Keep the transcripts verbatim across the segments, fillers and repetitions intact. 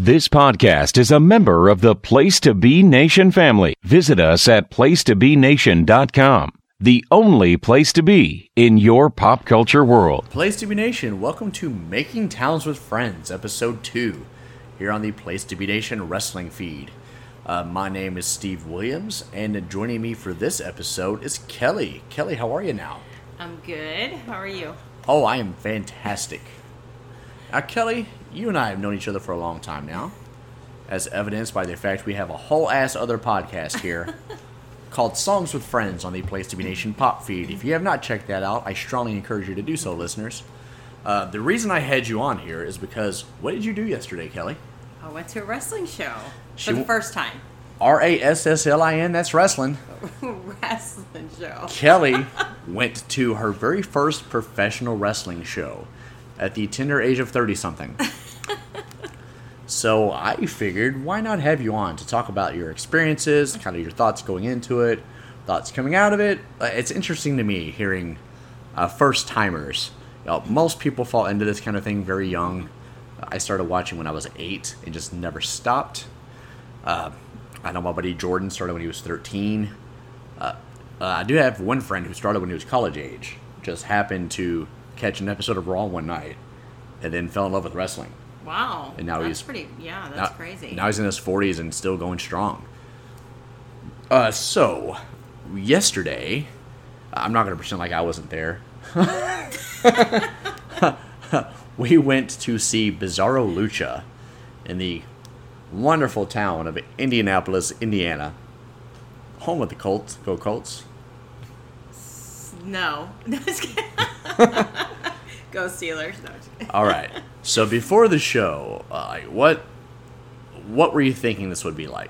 This podcast is a member of the Place to Be Nation family. Visit us at place to be nation dot com, the only place to be in your pop culture world. Place to Be Nation, welcome to Making Towns with Friends, episode two, here on the Place to Be Nation wrestling feed. Uh, my name is Steve Williams, and joining me for this episode is Kelly. Kelly, how are you now? I'm good. How are you? Oh, I am fantastic. Now, Kelly, you and I have known each other for a long time now, as evidenced by the fact we have a whole ass other podcast here called Songs with Friends on the Place to Be Nation pop feed. If you have not checked that out, I strongly encourage you to do so, listeners. Uh, the reason I had you on here is because, what did you do yesterday, Kelly? I went to a wrestling show She for the w- first time. R A S S L I N, that's wrestling. Wrestling show. Kelly went to her very first professional wrestling show at the tender age of thirty-something. So I figured, why not have you on to talk about your experiences, kind of your thoughts going into it, thoughts coming out of it. Uh, It's interesting to me hearing uh, first-timers. You know, most people fall into this kind of thing very young. I started watching when I was eight and just never stopped. Uh, I know my buddy Jordan started when he was thirteen. Uh, uh, I do have one friend who started when he was college age. Just happened to catch an episode of Raw one night and then fell in love with wrestling. Wow. And now that's he's pretty, yeah, that's now, crazy. Now he's in his forties and still going strong. Uh, so, yesterday, I'm not going to pretend like I wasn't there. We went to see Bizarro Lucha in the wonderful town of Indianapolis, Indiana. Home of the Colts. Go Colts. No. Go Steelers. No, just kidding. All right. So before the show, uh, what what were you thinking this would be like?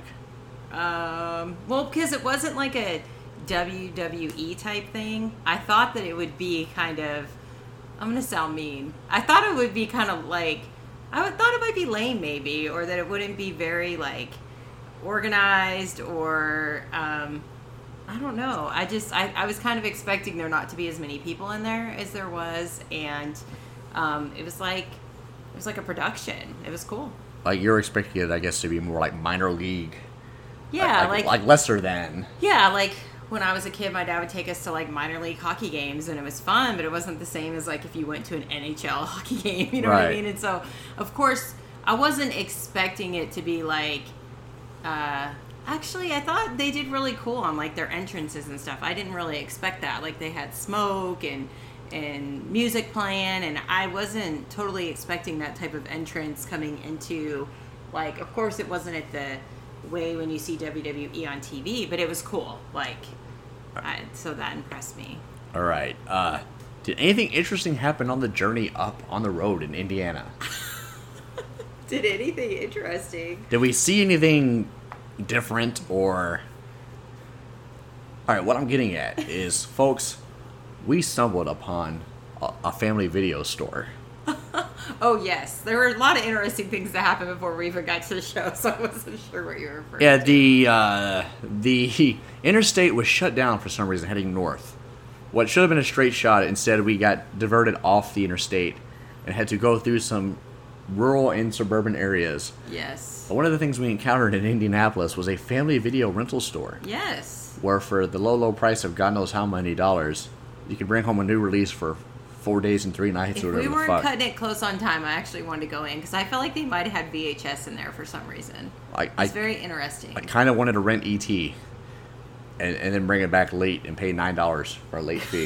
Um, well, because it wasn't like a W W E type thing. I thought that it would be kind of, I'm going to sound mean. I thought it would be kind of like, I would, thought it might be lame maybe, or that it wouldn't be very like organized or, um, I don't know. I just, I, I was kind of expecting there not to be as many people in there as there was. And um, it was like, it was like a production. It was cool. Like you're expecting it, I guess, to be more like minor league. Yeah, like, like, like lesser than. Yeah, like when I was a kid, my dad would take us to like minor league hockey games, and it was fun, but it wasn't the same as like if you went to an N H L hockey game. You know Right. what I mean? And so, of course, I wasn't expecting it to be like. Uh, actually, I thought they did really cool on like their entrances and stuff. I didn't really expect that. Like they had smoke and and music playing, and I wasn't totally expecting that type of entrance coming into. Like, of course, it wasn't at the way when you see W W E on T V, but it was cool. Like, I, so that impressed me. All right. Uh, did anything interesting happen on the journey up on the road in Indiana? Did anything interesting? Did we see anything different or... All right, what I'm getting at is, folks, we stumbled upon a, a family video store. Oh, yes. There were a lot of interesting things that happened before we even got to the show, so I wasn't sure what you were referring Yeah, to. the uh, the interstate was shut down for some reason heading north. What should have been a straight shot, instead we got diverted off the interstate and had to go through some rural and suburban areas. Yes. But one of the things we encountered in Indianapolis was a family video rental store. Yes. Where for the low, low price of God knows how many dollars, you could bring home a new release for four days and three nights If or whatever we the weren't fuck. cutting it close on time, I actually wanted to go in because I felt like they might have had V H S in there for some reason. I, It's I, very interesting. I kind of wanted to rent E T and, and then bring it back late and pay nine dollars for a late fee.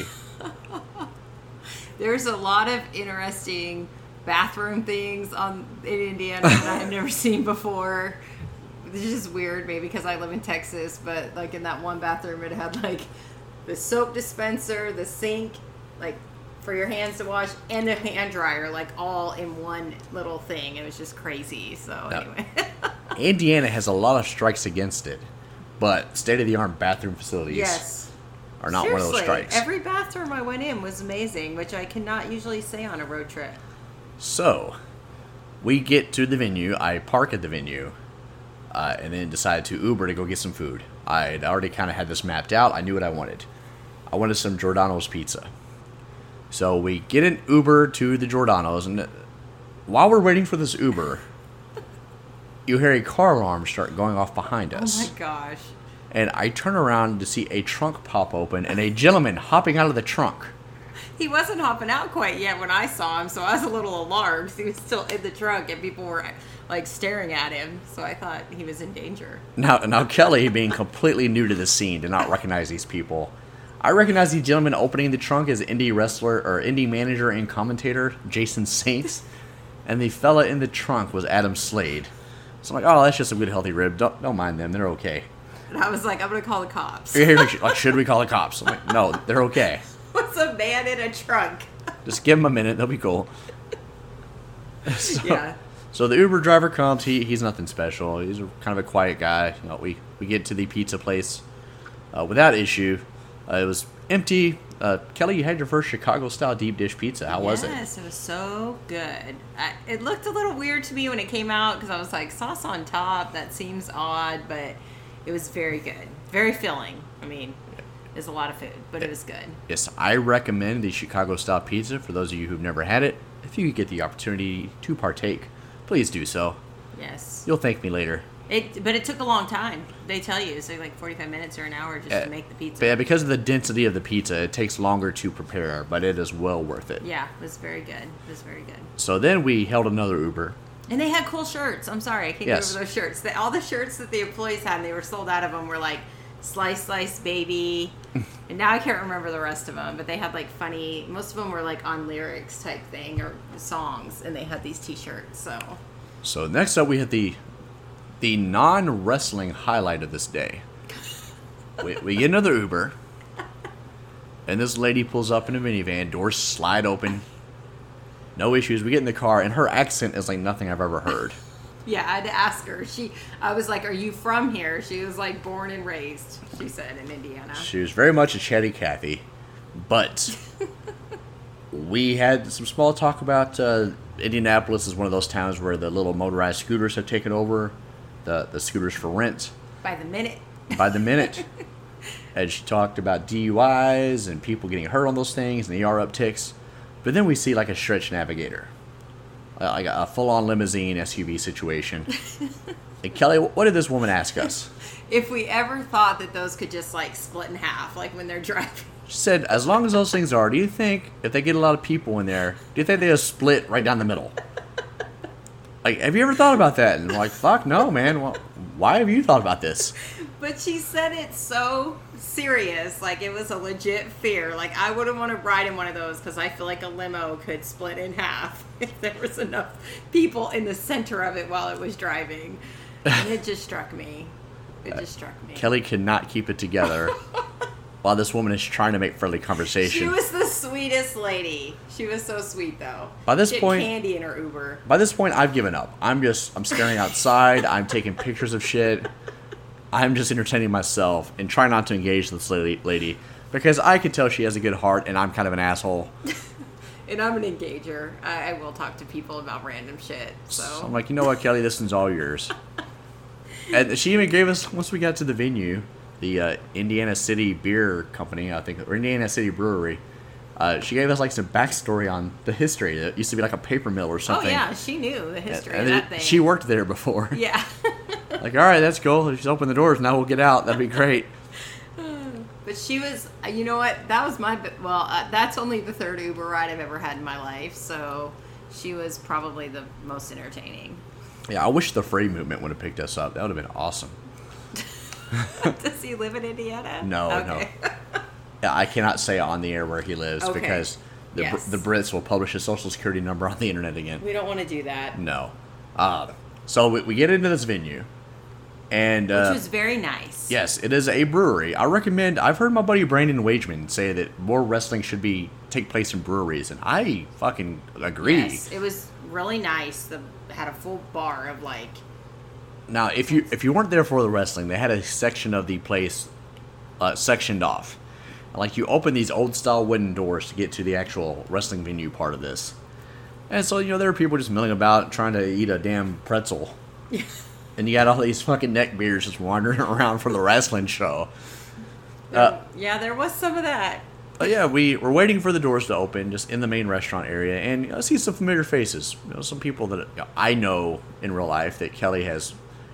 There's a lot of interesting bathroom things on in Indiana that I have never seen before. It's just weird, maybe because I live in Texas, but like in that one bathroom, it had like the soap dispenser, the sink, like for your hands to wash, and the hand dryer, like all in one little thing. It was just crazy. So No. anyway. Indiana has a lot of strikes against it, but state-of-the-art bathroom facilities Yes. are not Seriously, one of those strikes. Every bathroom I went in was amazing, which I cannot usually say on a road trip. So, we get to the venue, I park at the venue, uh, and then decide to Uber to go get some food. I'd already kind of had this mapped out. I knew what I wanted. I wanted some Giordano's pizza. So we get an Uber to the Giordano's, and while we're waiting for this Uber, you hear a car alarm start going off behind us. Oh my gosh. And I turn around to see a trunk pop open and a gentleman hopping out of the trunk. He wasn't hopping out quite yet when I saw him, so I was a little alarmed. He was still in the trunk, and people were like staring at him, so I thought he was in danger. Now, now Kelly, being completely new to the scene, did not recognize these people. I recognize the gentleman opening the trunk as indie wrestler or indie manager and commentator Jason Saints, and the fella in the trunk was Adam Slade. So I'm like, oh, that's just a good healthy rib. Don't don't mind them, they're okay. And I was like, I'm gonna call the cops. Like, should we call the cops? I'm like, no, they're okay. What's a man in a trunk? Just give them a minute, they'll be cool. So, yeah. So the Uber driver comes. He he's nothing special. He's a, kind of a quiet guy. You know, we we get to the pizza place uh, without issue. Uh, it was empty. Uh, Kelly, you had your first Chicago-style deep dish pizza. How was it? Yes, it was so good. I, it looked a little weird to me when it came out because I was like, sauce on top, that seems odd, but it was very good. Very filling. I mean, it's a lot of food, but it was good. Yes, I recommend the Chicago-style pizza for those of you who've never had it. If you get the opportunity to partake, please do so. Yes. You'll thank me later. It, but it took a long time. They tell you it's like forty-five minutes or an hour just Uh, to make the pizza. But yeah, because of the density of the pizza, it takes longer to prepare, but it is well worth it. Yeah, it was very good. It was very good. So then we held another Uber. And they had cool shirts. I'm sorry, I can't Yes. get over those shirts. They, all the shirts that the employees had, and they were sold out of them, were like Slice Slice Baby. And now I can't remember the rest of them, but they had like funny, most of them were like on lyrics type thing or songs, and they had these t-shirts, so. So next up we had the the non-wrestling highlight of this day. We, we get another Uber, and this lady pulls up in a minivan, doors slide open, no issues. We get in the car, and her accent is like nothing I've ever heard. Yeah, I had to ask her. She, I was like, "Are you from here?" She was like, "Born and raised," she said, in Indiana. She was very much a chatty Cathy, but we had some small talk about uh, Indianapolis is one of those towns where the little motorized scooters have taken over, the the scooters for rent. By the minute. By the minute. And she talked about D U Is and people getting hurt on those things and the E R upticks. But then we see like a stretch navigator. Uh, like a full-on limousine S U V situation. And Kelly, what did this woman ask us? If we ever thought that those could just like split in half, like when they're driving. She said, as long as those things are, do you think if they get a lot of people in there, do you think they just split right down the middle? Like, have you ever thought about that? And I'm like, fuck no, man. Well, why have you thought about this? But she said it so serious, like it was a legit fear. Like I wouldn't want to ride in one of those because I feel like a limo could split in half if there was enough people in the center of it while it was driving. And it just struck me. It just struck me. Kelly cannot keep it together while this woman is trying to make friendly conversation. She was the sweetest lady. She was so sweet though. By this she had point, candy in her Uber. By this point, I've given up. I'm just, I'm staring outside. I'm taking pictures of shit. I'm just entertaining myself and trying not to engage this lady, lady because I could tell she has a good heart and I'm kind of an asshole. And I'm an engager. I, I will talk to people about random shit. So, So I'm like, you know what, Kelly, this one's all yours. And she even gave us, once we got to the venue, the uh, Indiana City Beer Company, I think, or Indiana City Brewery, uh, she gave us like some backstory on the history. It used to be like a paper mill or something. oh yeah, she knew the history And of it- that thing. She worked there before. Yeah. Like, all right, that's cool. She's opened the doors. Now we'll get out. That'd be great. But she was, you know what? That was my, well, uh, that's only the third Uber ride I've ever had in my life. So she was probably the most entertaining. Yeah, I wish the Free Movement would have picked us up. That would have been awesome. Does he live in Indiana? No, okay. no. Yeah, I cannot say on the air where he lives Okay. because the Yes. the Brits will publish his social security number on the internet again. We don't want to do that. No. Uh, so we, we get into this venue, and uh, Which was very nice. yes, it is a brewery. I recommend. I've heard my buddy Brandon Wageman say that more wrestling should be take place in breweries, and I fucking agree. Yes, it was really nice. The had a full bar of like. Now, if you if you weren't there for the wrestling, they had a section of the place uh, sectioned off. Like you open these old style wooden doors to get to the actual wrestling venue part of this. And so, you know, there were people just milling about trying to eat a damn pretzel. And you got all these fucking neck beards just wandering around for the wrestling show. Uh, Yeah, there was some of that. But yeah, we were waiting for the doors to open just in the main restaurant area. And I see some familiar faces. You know, some people that you know, I know in real life that Kelly has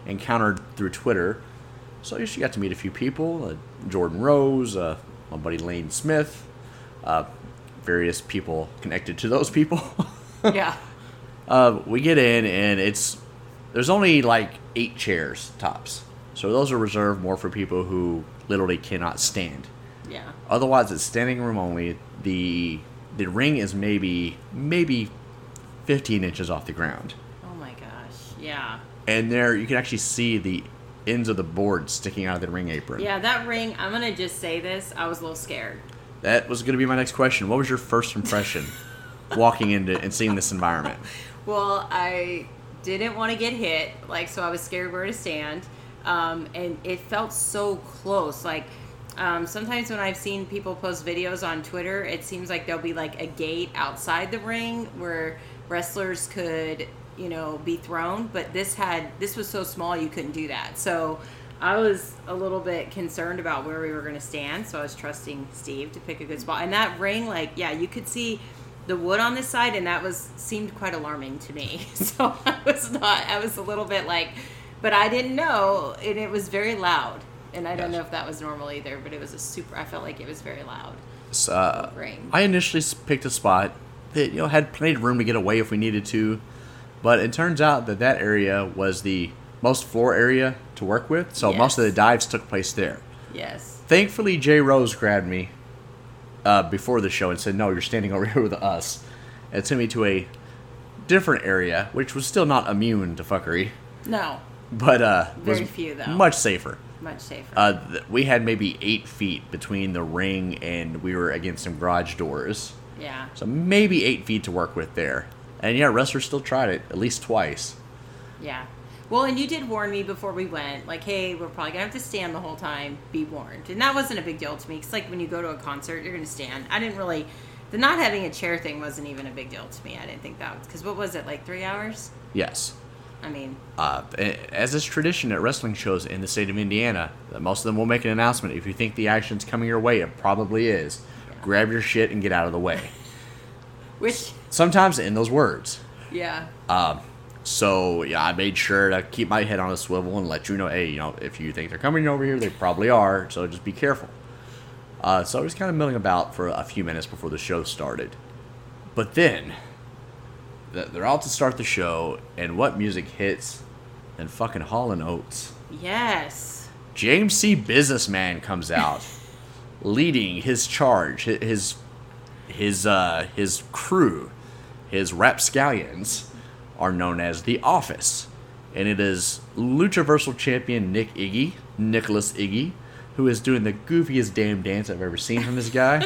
encountered through Twitter. So she got to meet a few people, uh, Jordan Rose, uh, my buddy Lane Smith, uh, various people connected to those people. Yeah. Uh, we get in, and it's there's only like eight chairs tops. So those are reserved more for people who literally cannot stand. Yeah. Otherwise, it's standing room only. The the ring is maybe maybe fifteen inches off the ground. Oh my gosh. Yeah. And there you can actually see the ends of the board sticking out of the ring apron. Yeah, that ring, I'm going to just say this, I was a little scared. That was going to be my next question. What was your first impression walking into and seeing this environment? Well, I didn't want to get hit, like, so I was scared where to stand. Um, and it felt so close. Like, um, sometimes when I've seen people post videos on Twitter, it seems like there'll be like a gate outside the ring where wrestlers could, you know, be thrown. But this had, this was so small you couldn't do that. So I was a little bit concerned about where we were going to stand. So I was trusting Steve to pick a good spot. And that ring, like, yeah, you could see the wood on this side, and that was seemed quite alarming to me. So I was not, I was a little bit like, but I didn't know, and it was very loud. And I don't Yes. know if that was normal either, but it was a super, I felt like it was very loud. So, uh, Ring. I initially s- picked a spot that, you know, had plenty of room to get away if we needed to. But it turns out that that area was the most floor area to work with. So Yes. most of the dives took place there. Yes. Thankfully, Jay Rose grabbed me uh, before the show and said, no, you're standing over here with us. And sent me to a different area, which was still not immune to fuckery. No, But uh, Very was few, though. much safer. much safer. Uh, th- we had maybe eight feet between the ring and we were against some garage doors. yeah. So maybe eight feet to work with there. And yeah, wrestlers still tried it at least twice. Yeah. Well, and you did warn me before we went, like, hey, we're probably going to have to stand the whole time. Be warned. And that wasn't a big deal to me. Because, like, when you go to a concert, you're going to stand. I didn't really... The not having a chair thing wasn't even a big deal to me. I didn't think that was... Because what was it, like three hours? Yes. I mean... Uh, as is tradition at wrestling shows in the state of Indiana, most of them will make an announcement. If you think the action's coming your way, it probably is. Yeah. Grab your shit and get out of the way. Which... Sometimes in those words. Yeah. Um, so, yeah, I made sure to keep my head on a swivel and let you know, hey, you know, if you think they're coming over here, they probably are, so just be careful. Uh, so I was kind of milling about for a few minutes before the show started. But then, th- they're out to start the show, and what music hits? And fucking Hall and Oates. Yes. James C. Businessman comes out, leading his charge, hi- his his uh, his crew, his rapscallions, are known as The Office, and it is Luchaversal champion Nick Iggy, Nicholas Iggy, who is doing the goofiest damn dance I've ever seen from this guy,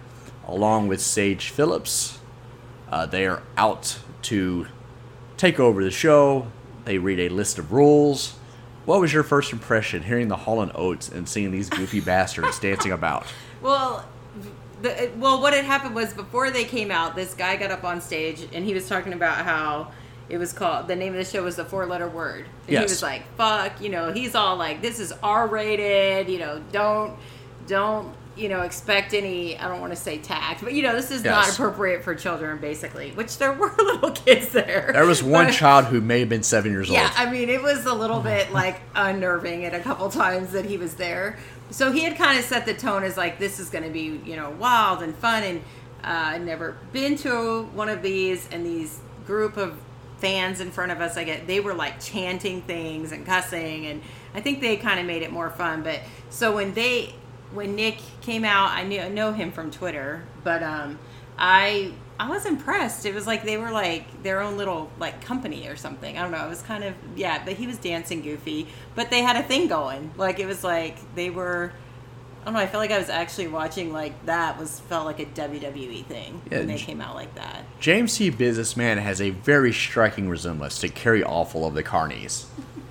along with Sage Phillips. Uh, they are out to take over the show. They read a list of rules. What was your first impression hearing the Hall and Oates and seeing these goofy bastards dancing about? Well, the, well, what had happened was before they came out, this guy got up on stage and he was talking about how it was called, the name of the show was the four-letter word. And Yes. he was like, fuck, you know, he's all like, this is R-rated, you know, don't, don't, you know, expect any, I don't want to say tact, but, you know, this is not Yes. appropriate for children, basically, which there were little kids there. There was one But- child who may have been seven years Yeah, old. I mean, it was a little bit like unnerving at a couple times that he was there. So he had kind of set the tone as like, this is going to be, you know, wild and fun. And uh, I'd never been to one of these, and these group of fans in front of us, I get, they were like chanting things and cussing, and I think they kind of made it more fun. But so when they, when Nick came out, I knew I know him from Twitter, but um, I I was impressed. It was like they were like their own little like company or something. I don't know. It was kind of, yeah, but he was dancing goofy, but they had a thing going. Like it was like they were, I don't know. I felt like I was actually watching like that was felt like a W W E thing Yeah, when they J- came out like that. James C. Businessman has a very striking resemblance to Kerry Awful of the Carnies.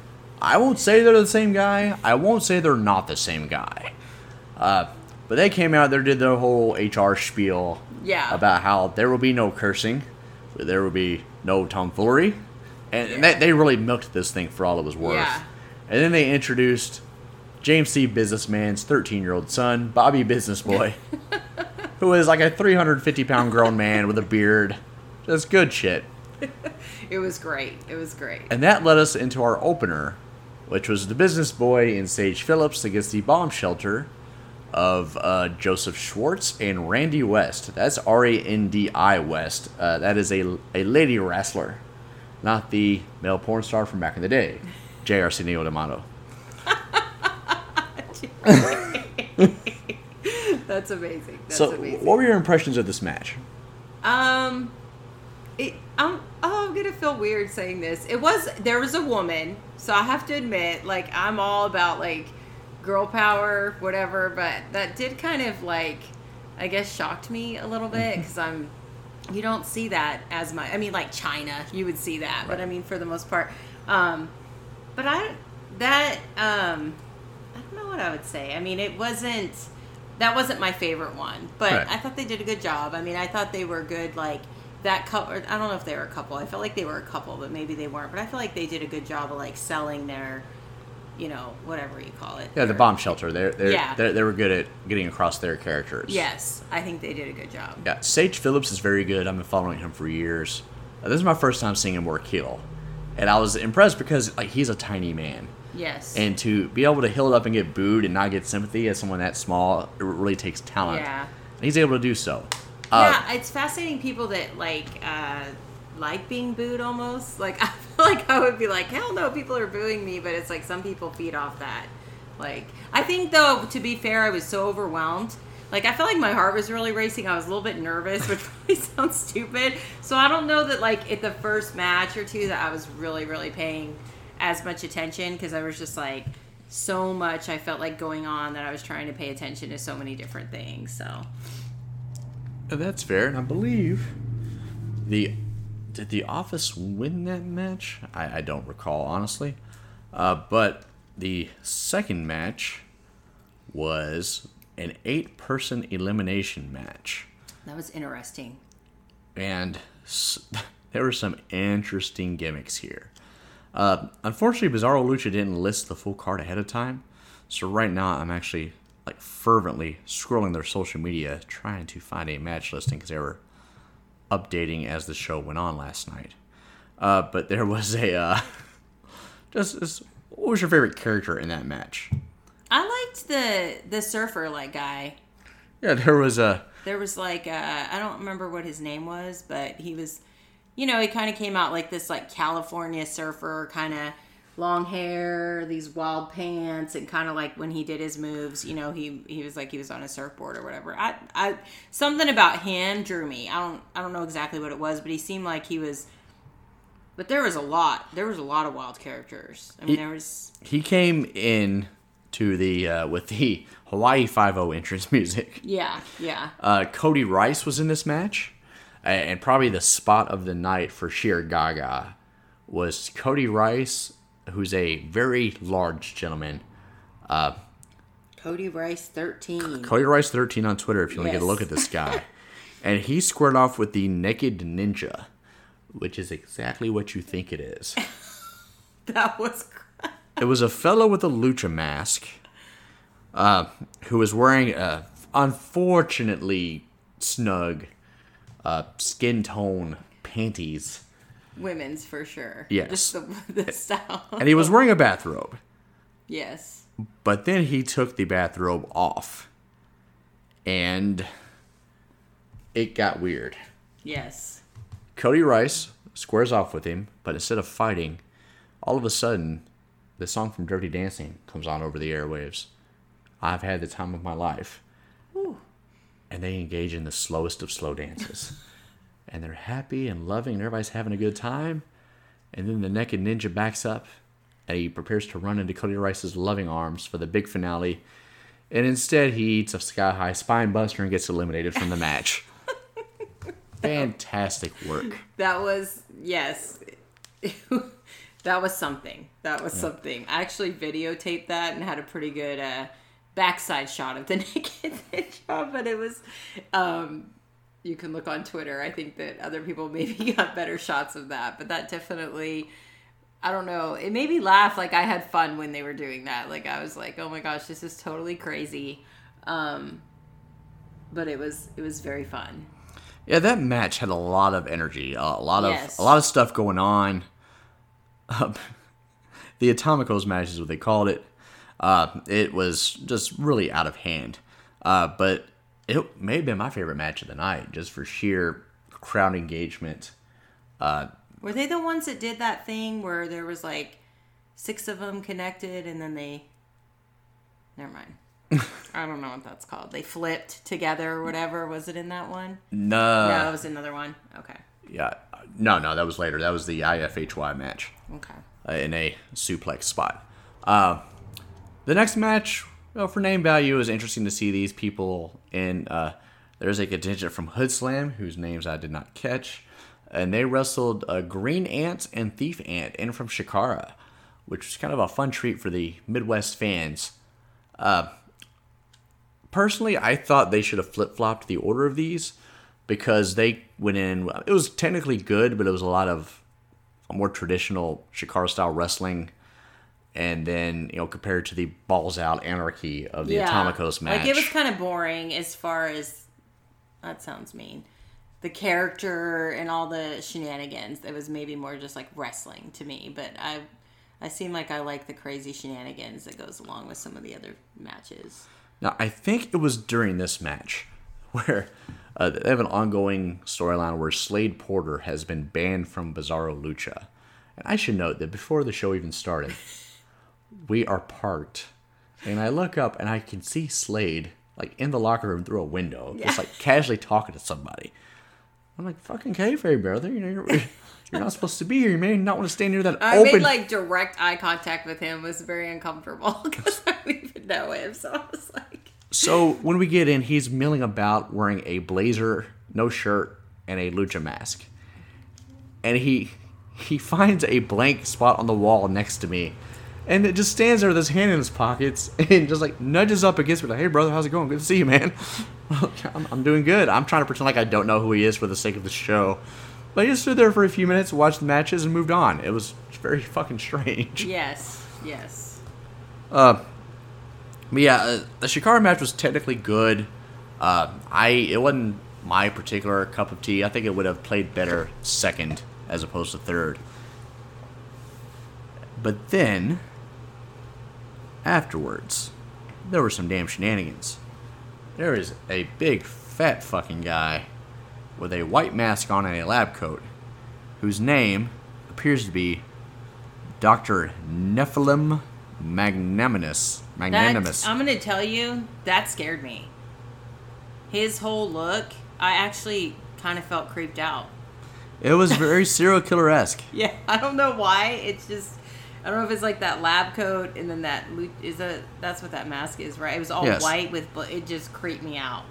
I won't say they're the same guy. I won't say they're not the same guy. Uh, but they came out there, did their whole H R spiel Yeah. about how there will be no cursing, there will be no tomfoolery, and, and they, they really milked this thing for all it was worth. Yeah. And then they introduced James C. Businessman's thirteen-year-old son, Bobby Business Boy, who is like a three hundred fifty pound grown man with a beard. Just good shit. It was great. It was great. And that led us into our opener which was the business boy in Sage Phillips against the bomb shelter of uh, Joseph Schwartz and Randy West. That's R A N D I West. Uh, that is a, a lady wrestler, not the male porn star from back in the day, J. Arsenio D'Amato. That's amazing. That's so, amazing. What were your impressions of this match? Um, it, I'm, oh, I'm gonna feel weird saying this. It was, there was a woman, so I have to admit, like, I'm all about, like, girl power, whatever, but that did kind of, like, I guess shocked me a little bit, because I'm, you don't see that as much. I mean, like, China, you would see that, right. But I mean, for the most part. Um, but I, that, um, I don't know what I would say. I mean, it wasn't, that wasn't my favorite one, but right. I thought they did a good job. I mean, I thought they were good, like, that couple, I don't know if they were a couple. I felt like they were a couple, but maybe they weren't. But I feel like they did a good job of, like, selling their, you know, whatever you call it. Yeah, the bomb shelter. They're, they're, yeah. They're, they were good at getting across their characters. Yes, I think they did a good job. Yeah, Sage Phillips is very good. I've been following him for years. Uh, this is my first time seeing him work heel. And I was impressed because, like, he's a tiny man. Yes. And to be able to heel it up and get booed and not get sympathy as someone that small, it really takes talent. Yeah. And he's able to do so. Uh, yeah, it's fascinating people that, like, uh, like being booed almost. Like, I feel like I would be like, hell no, people are booing me, but it's like some people feed off that. Like, I think, though, to be fair, I was so overwhelmed. Like, I felt like my heart was really racing. I was a little bit nervous, which probably sounds stupid. So I don't know that, like, at the first match or two that I was really, really paying as much attention, because I was just, like, so much I felt like going on that I was trying to pay attention to so many different things, so... That's fair, and I believe the did the Office win that match? I, I don't recall, honestly. Uh, but the second match was an eight-person elimination match. That was interesting. And s- there were some interesting gimmicks here. Uh, unfortunately, Bizarro Lucha didn't list the full card ahead of time, so right now I'm actually... like fervently scrolling their social media trying to find a match listing because they were updating as the show went on last night. Uh, but there was a uh, just, just what was your favorite character in that match? I liked the the surfer like guy. Yeah, there was a there was like a, I don't remember what his name was, but he was, you know, he kind of came out like this like California surfer, kind of long hair, these wild pants, and kind of like when he did his moves, you know, he he was like he was on a surfboard or whatever. I I something about him drew me. I don't I don't know exactly what it was, but he seemed like he was. But there was a lot. There was a lot of wild characters. I mean, he, there was. He came in to the uh, with the Hawaii Five-O entrance music. Yeah, yeah. Uh, Cody Rice was in this match, and probably the spot of the night for sheer gaga was Cody Rice, who's a very large gentleman. Uh, Cody Rice thirteen. Cody Rice thirteen on Twitter if you want to Yes. get a look at this guy. And he squared off with the Naked Ninja, which is exactly what you think it is. That was... It was a fellow with a lucha mask uh, who was wearing a unfortunately snug uh, skin tone panties. Women's for sure. Yes. Just the, the style. And he was wearing a bathrobe. Yes. But then he took the bathrobe off. And it got weird. Yes. Cody Rice squares off with him, but instead of fighting, all of a sudden, the song from Dirty Dancing comes on over the airwaves. I've had the time of my life. Ooh. And they engage in the slowest of slow dances. And they're happy and loving, and everybody's having a good time. And then the Naked Ninja backs up, and he prepares to run into Cody Rice's loving arms for the big finale. And instead, he eats a sky-high spine buster and gets eliminated from the match. Fantastic work. That was, yes. That was something. That was yeah. something. I actually videotaped that and had a pretty good uh, backside shot of the Naked Ninja, but it was... Um, you can look on Twitter. I think that other people maybe got better shots of that, but that definitely, I don't know. It made me laugh. Like I had fun when they were doing that. Like I was like, oh my gosh, this is totally crazy. Um, but it was, it was very fun. Yeah. That match had a lot of energy, a lot of, yes. a lot of stuff going on. Um, the Atomicos match is what they called it. Uh, it was just really out of hand. Uh, but it may have been my favorite match of the night, just for sheer crowd engagement. Uh, Were they the ones that did that thing where there was like six of them connected and then they... Never mind. I don't know what that's called. They flipped together or whatever. Was it in that one? No. No, it was another one. Okay. Yeah. No, no, that was later. That was the I F H Y match. Okay. Uh, in a suplex spot. Uh, the next match, well, for name value, is interesting to see these people in. Uh, there's a contingent from Hood Slam, whose names I did not catch. And they wrestled uh, Green Ant and Thief Ant in from Shikara, which was kind of a fun treat for the Midwest fans. Uh, personally, I thought they should have flip-flopped the order of these because they went in. It was technically good, but it was a lot of more traditional Shikara-style wrestling. And then, you know, compared to the balls-out anarchy of the yeah. Atomicos match. Like, it was kind of boring as far as... That sounds mean. The character and all the shenanigans. It was maybe more just like wrestling to me. But I I seem like I like the crazy shenanigans that goes along with some of the other matches. Now, I think it was during this match where uh, they have an ongoing storyline where Slade Porter has been banned from Bizarro Lucha. And I should note that before the show even started, we are parked. And I look up and I can see Slade like in the locker room through a window, yeah. just like casually talking to somebody. I'm like, fucking kayfabe, brother. You know, you're, you're not supposed to be here. You may not want to stay near that I open... made, like, direct eye contact with him. It was very uncomfortable because I don't even know him. So I was like... So when we get in, he's milling about wearing a blazer, no shirt, and a lucha mask. And he he finds a blank spot on the wall next to me. And it just stands there with his hand in his pockets and just, like, nudges up against me like, hey, brother, how's it going? Good to see you, man. I'm, I'm doing good. I'm trying to pretend like I don't know who he is for the sake of the show. But he just stood there for a few minutes, watched the matches, and moved on. It was very fucking strange. Yes, yes. Uh, but yeah, uh, the Shikara match was technically good. Uh, I It wasn't my particular cup of tea. I think it would have played better second as opposed to third. But then, afterwards, there were some damn shenanigans. There is a big, fat fucking guy with a white mask on and a lab coat, whose name appears to be Doctor Nephilim Magnanimous. Magnanimous. That, I'm going to tell you, that scared me. His whole look, I actually kind of felt creeped out. It was very serial killer-esque. Yeah, I don't know why. It's just... I don't know if it's like that lab coat and then that is that that's what that mask is, right? It was all yes. white with it just creeped me out.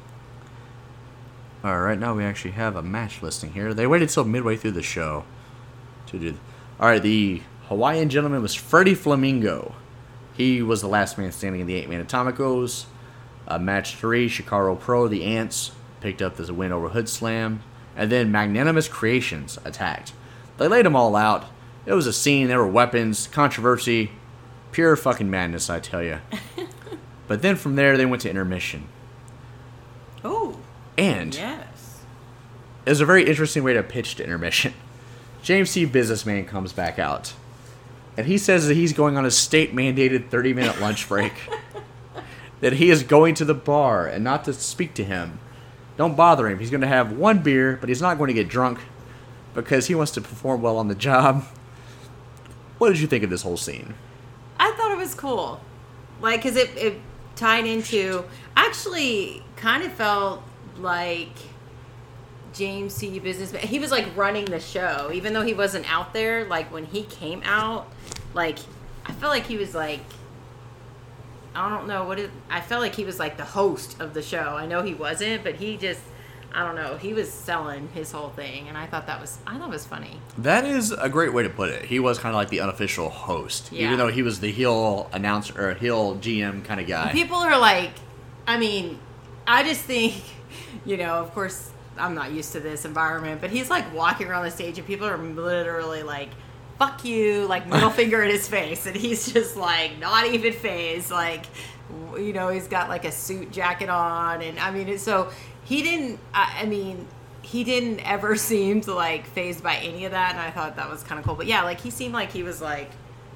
All right, now we actually have a match listing here. They waited till midway through the show to do. All right, the Hawaiian gentleman was Freddie Flamingo. He was the last man standing in the eight-man Atomicos. Uh, match three, Shikara Pro, the Ants, picked up as a win over Hood Slam, and then Magnanimous Creations attacked. They laid them all out. It was a scene. There were weapons, controversy, pure fucking madness, I tell you. But then from there, they went to intermission. Oh. And yes. It was a very interesting way to pitch to intermission. James C. Businessman comes back out. And he says that he's going on a state-mandated thirty-minute lunch break. That he is going to the bar and not to speak to him. Don't bother him. He's going to have one beer, but he's not going to get drunk because he wants to perform well on the job. What did you think of this whole scene? I thought it was cool. Like, because it, it tied into... Actually, kind of felt like James C. Businessman... He was, like, running the show. Even though he wasn't out there, like, when he came out, like, I felt like he was, like... I don't know what it... I felt like he was, like, the host of the show. I know he wasn't, but he just... I don't know. He was selling his whole thing, and I thought that was I thought it was funny. That is a great way to put it. He was kind of like the unofficial host, yeah. Even though he was the heel announcer or heel G M kind of guy. People are like, I mean, I just think, you know, of course, I'm not used to this environment, but he's like walking around the stage, and people are literally like, "Fuck you!" like middle finger in his face, and he's just like not even phased. Like, you know, he's got like a suit jacket on, and I mean, so. He didn't, I, I mean, he didn't ever seem to, like, phased by any of that, and I thought that was kind of cool. But, yeah, like, he seemed like he was, like,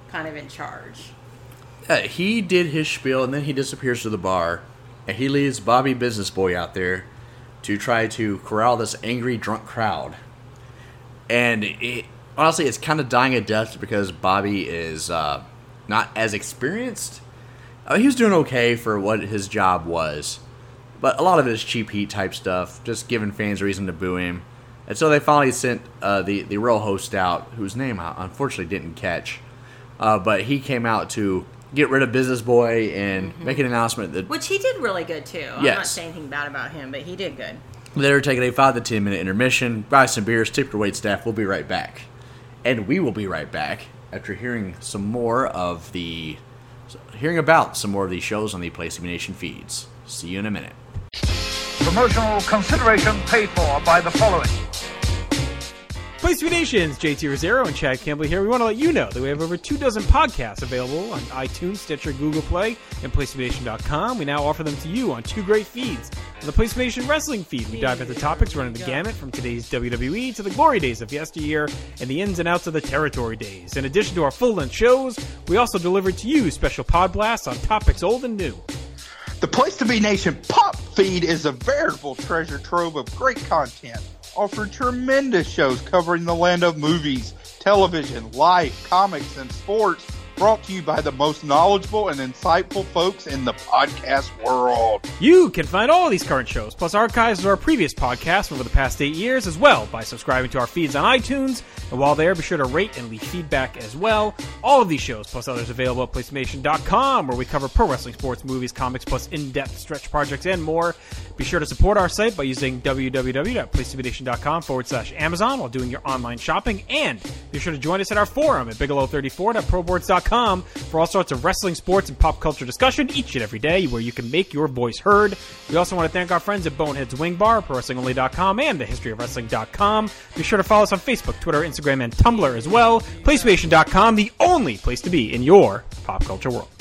kind of in charge. Uh, he did his spiel, and then he disappears to the bar, and he leaves Bobby Business Boy out there to try to corral this angry, drunk crowd. And it, honestly, it's kind of dying a death because Bobby is uh, not as experienced. Uh, he was doing okay for what his job was, but a lot of it is cheap heat type stuff, just giving fans a reason to boo him. And so they finally sent uh, the, the real host out, whose name I unfortunately didn't catch. Uh, but he came out to get rid of Business Boy and mm-hmm. make an announcement that... Which he did really good, too. I'm yes. not saying anything bad about him, but he did good. They're taking a five to ten minute intermission, buy some beers, tip your wait staff, we'll be right back. And we will be right back after hearing some more of the... hearing about some more of these shows on the Place to Be Nation feeds. See you in a minute. Promotional consideration paid for by the following. Place to Be Nation's J T Rosero and Chad Campbell here. We want to let you know that we have over two dozen podcasts available on iTunes, Stitcher, Google Play, and Place to Be Nation dot com. We now offer them to you on two great feeds. On the Place to Be Nation Wrestling feed, we dive into topics running the gamut from today's W W E to the glory days of yesteryear and the ins and outs of the territory days. In addition to our full-length shows, we also deliver to you special pod blasts on topics old and new. The Place to Be Nation Pop feed is a veritable treasure trove of great content. Offered tremendous shows covering the land of movies, television, life, comics, and sports, brought to you by the most knowledgeable and insightful folks in the podcast world. You can find all of these current shows, plus archives of our previous podcasts from over the past eight years as well, by subscribing to our feeds on iTunes. And while there, be sure to rate and leave feedback as well. All of these shows, plus others available at Place to Be Nation dot com, where we cover pro wrestling, sports, movies, comics, plus in-depth stretch projects and more. Be sure to support our site by using w w w dot place to be nation dot com forward slash Amazon while doing your online shopping. And be sure to join us at our forum at bigelow thirty-four dot pro boards dot com for all sorts of wrestling, sports, and pop culture discussion each and every day, where you can make your voice heard. We also want to thank our friends at Boneheads Wing Bar, pro wrestling only dot com, and the history of wrestling dot com. Be sure to follow us on Facebook, Twitter, Instagram, and Tumblr as well. place to be nation dot com, the only place to be in your pop culture world.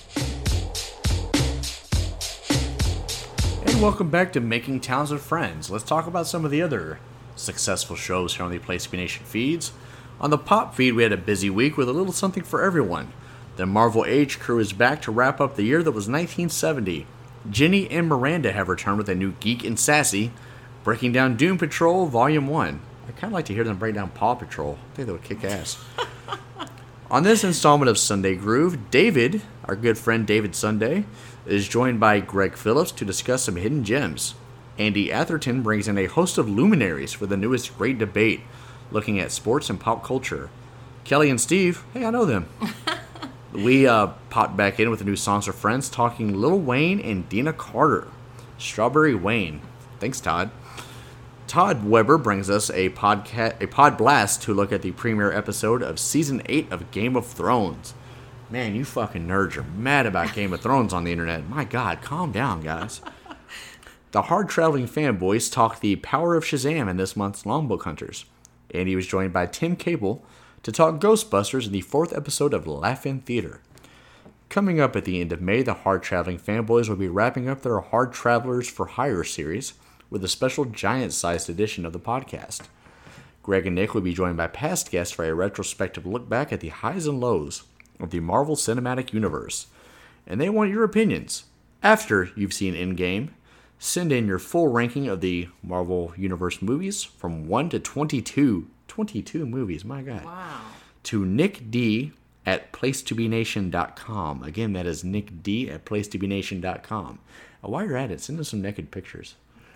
And welcome back to Making Towns and Friends. Let's talk about some of the other successful shows here on the Place to Be Nation feeds. On the Pop feed, we had a busy week with a little something for everyone. The Marvel Age crew is back to wrap up the year that was nineteen seventy. Jenny and Miranda have returned with a new Geek and Sassy, breaking down Doom Patrol Volume one. I'd kind of like to hear them break down Paw Patrol. I think that would kick ass. On this installment of Sunday Groove, David, our good friend David Sunday, is joined by Greg Phillips to discuss some hidden gems. Andy Atherton brings in a host of luminaries for the newest great debate, looking at sports and pop culture. Kelly and Steve, hey, I know them. we uh, popped back in with the new Songs for Friends, talking Lil Wayne and Dina Carter. Strawberry Wayne. Thanks, Todd. Todd Weber brings us a podca- a pod blast to look at the premiere episode of Season eight of Game of Thrones. Man, you fucking nerds are mad about Game of Thrones on the internet. My God, calm down, guys. The hard-traveling fanboys talk the power of Shazam in this month's Longbook Hunters. And he was joined by Tim Cable to talk Ghostbusters in the fourth episode of Laugh-In Theater. Coming up at the end of May, the hard-traveling fanboys will be wrapping up their Hard Travelers for Hire series with a special giant-sized edition of the podcast. Greg and Nick will be joined by past guests for a retrospective look back at the highs and lows of the Marvel Cinematic Universe. And they want your opinions. After you've seen Endgame, send in your full ranking of the Marvel Universe movies from one to twenty-two. twenty-two movies, my God. Wow. To Nick D at place to be nation dot com. Again, that is Nick D at place to be nation dot com. Uh, while you're at it, send us some naked pictures.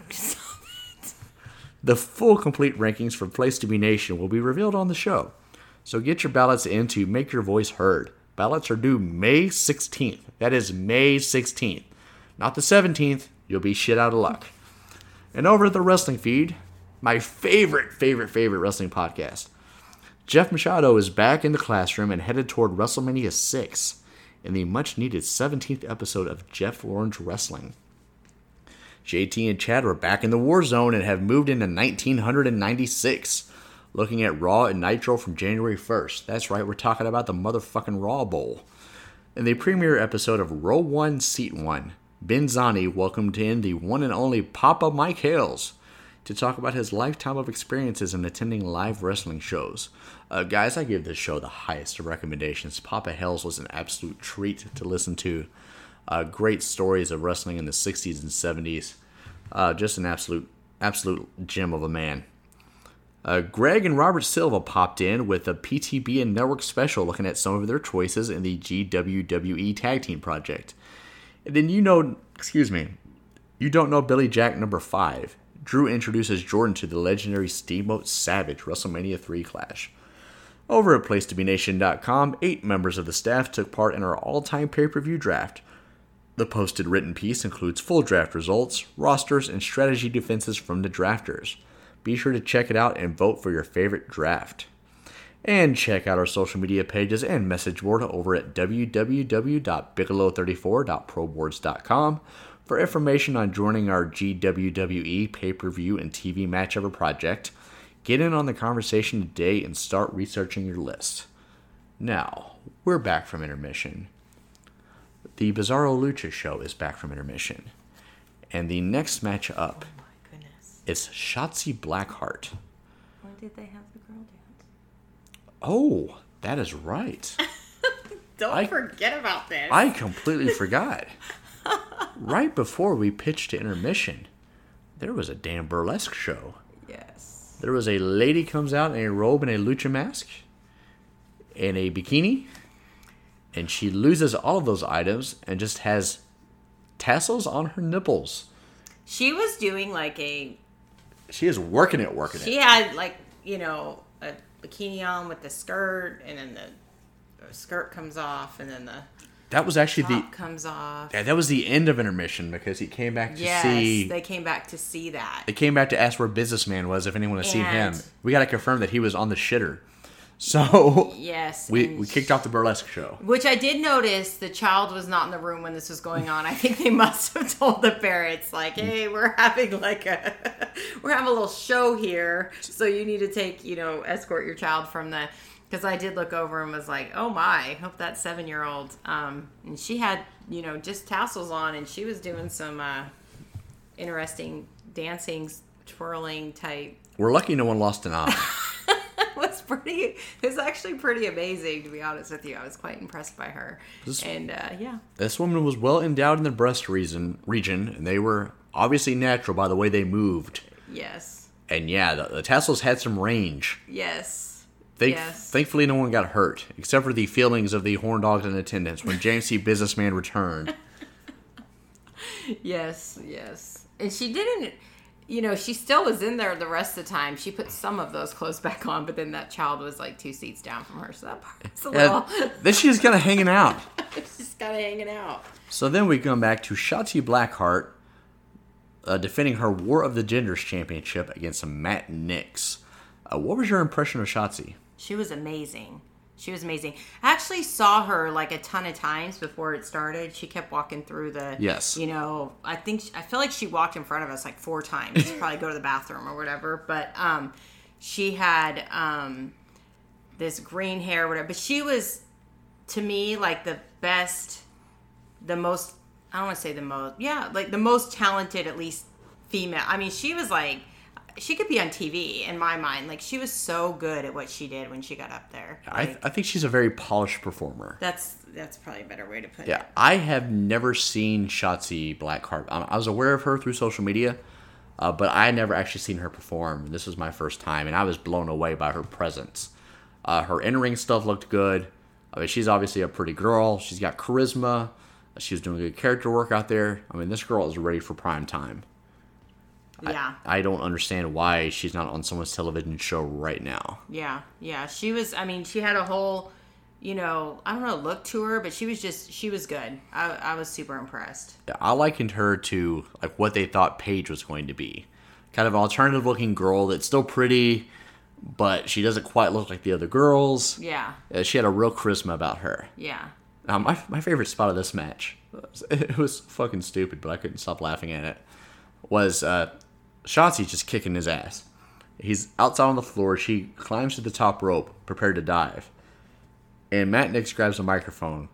The full complete rankings for Place to Be Nation will be revealed on the show. So get your ballots in to make your voice heard. Ballots are due May sixteenth. That is May sixteenth. Not the seventeenth. You'll be shit out of luck. And over at the wrestling feed, my favorite, favorite, favorite wrestling podcast. Jeff Machado is back in the classroom and headed toward WrestleMania six in the much-needed seventeenth episode of Jeff Lawrence Wrestling. J T and Chad are back in the war zone and have moved into nineteen ninety-six, looking at Raw and Nitro from January first. That's right, we're talking about the motherfucking Raw Bowl. In the premiere episode of Row one, Seat one, Ben Zani welcomed in the one and only Papa Mike Hales. to talk about his lifetime of experiences in attending live wrestling shows. Uh, guys, I give this show the highest of recommendations. Papa Hells was an absolute treat to listen to. Uh, great stories of wrestling in the sixties and seventies. Uh, just an absolute, absolute gem of a man. Uh, Greg and Robert Silva popped in with a P T B and Network special looking at some of their choices in the G W W E Tag Team Project. And then you know, excuse me, you don't know Billy Jack number five. Drew introduces Jordan to the legendary Steamboat Savage WrestleMania three Clash. Over at place to be nation dot com, eight members of the staff took part in our all-time pay-per-view draft. The posted written piece includes full draft results, rosters, and strategy defenses from the drafters. Be sure to check it out and vote for your favorite draft. And check out our social media pages and message board over at w w w dot bigelow thirty-four dot pro boards dot com for information on joining our G W W E pay-per-view and T V match ever project. Get in on the conversation today and start researching your list. Now, we're back from intermission. The Bizarro Lucha show is back from intermission. And the next match up is Shotzi Blackheart. When did they have the girl dance? Oh, that is right. Don't I, forget about this. I completely forgot. Right before we pitched to intermission, there was a damn burlesque show. Yes. There was a lady comes out in a robe and a lucha mask and a bikini, and she loses all of those items and just has tassels on her nipples. She was doing like a... She is working it, working She it. had like, you know, a bikini on with the skirt, and then the, the skirt comes off, and then the That was actually top the comes off. yeah, that was the end of intermission because he came back to Yes, see. they came back to see that. They came back to ask where Businessman was if anyone had seen him. And- We got to confirm that he was on the shitter. So Yes. we and we kicked off the burlesque show. Which I did notice the child was not in the room when this was going on. I think they must have told the parents, like, hey, we're having like a, we're having a little show here. So you need to take, you know, escort your child from the, because I did look over and was like, oh my, hope that seven-year-old, um, and she had, you know, just tassels on, and she was doing some uh, interesting dancing, twirling type. We're lucky no one lost an eye. was pretty it was actually pretty amazing, to be honest with you. I was quite impressed by her. This- and uh yeah This woman was well endowed in the breast region, region, and they were obviously natural by the way they moved. yes And yeah, the, the tassels had some range. yes Thank, yes Thankfully, no one got hurt, except for the feelings of the horn dogs in attendance when James C. Businessman returned. yes yes and she didn't, you know, she still was in there the rest of the time. She put some of those clothes back on, but then that child was like two seats down from her, so that part's a little And then she was kind of hanging out. just kind of hanging out. So then we come back to Shotzi Blackheart uh, defending her War of the Genders championship against Matt Nix. Uh, what was your impression of Shotzi? She was amazing. She was amazing. I actually saw her like a ton of times before it started. She kept walking through the, Yes. you know, I think, I feel like she walked in front of us like four times to probably go to the bathroom or whatever. But um, she had um, this green hair, whatever. But she was, to me, like the best, the most, I don't want to say the most, yeah, like the most talented, at least female. I mean, she was like, she could be on T V in my mind. Like, she was so good at what she did when she got up there. I, Like, I think she's a very polished performer. that's that's probably a better way to put Yeah, it. I have never seen Shotzi Blackheart. I I was aware of her through social media, uh, but I had never actually seen her perform. This was my first time, and I was blown away by her presence. Uh, her in-ring stuff looked good. I mean, she's obviously a pretty girl. She's got charisma. She was doing good character work out there. I mean, this girl is ready for prime time. Yeah, I, I don't understand why she's not on someone's television show right now. yeah, yeah. She was. I mean, she had a whole, you know, I don't know, look to her, but she was just, she was good. I, I was super impressed. I likened her to like what they thought Paige was going to be. Kind of an alternative looking girl that's still pretty, but she doesn't quite look like the other girls. Yeah, Uh, she had a real charisma about her. yeah. Um, my, my favorite spot of this match, it was fucking stupid, but I couldn't stop laughing at it, was uh, Shotzi just kicking his ass. He's outside on the floor. She climbs to the top rope, prepared to dive. And Matt Nix grabs a microphone